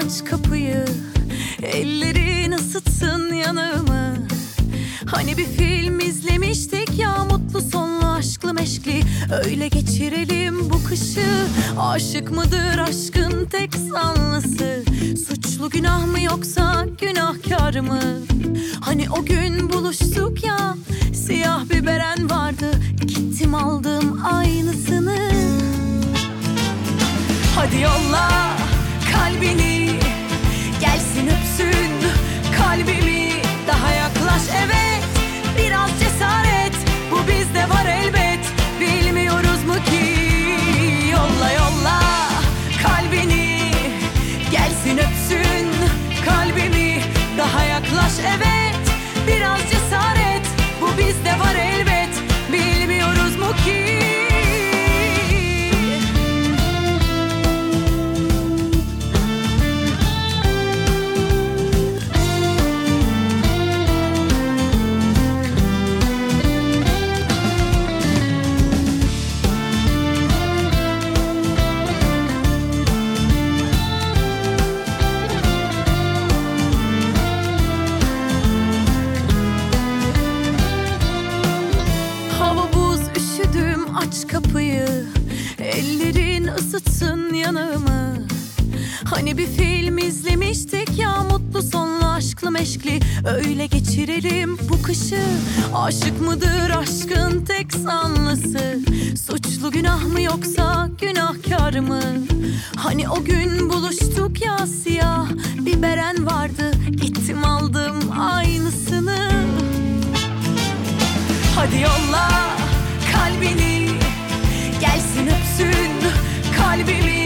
aç kapıyı, ellerin ısıtsın yanımı. Hani bir film izlemiştik ya, mutlu sonlu aşklı meşkli, öyle geçirelim bu kışı. Aşık mıdır aşkın tek sanlısı, suçlu günah mı yoksa günahkar mı? Hani o gün buluştuk ya, siyah bir beren vardı, gittim aldım aynısını. Hadi yolla kalbini, gelsin öpsün kalbimi. Daha yaklaş, evet, biraz cesaret, bu bizde var elbet. Bilmiyoruz mu ki? Yolla yolla kalbini, gelsin öpsün kalbimi. Daha yaklaş, evet, biraz cesaret, bu bizde var elbet. Bilmiyoruz mu ki? Aç kapıyı, ellerin ısıtsın yanımı. Hani bir film izlemiştik ya, mutlu sonlu aşklı meşkli, öyle geçirelim bu kışı. Aşık mıdır aşkın tek sanlısı, suçlu günah mı yoksa günahkar mı? Hani o gün buluştuk ya, siyah bir beren vardı, gittim aldım aynısını. Hadi yolla kalbini, gelsin öpsün kalbimi.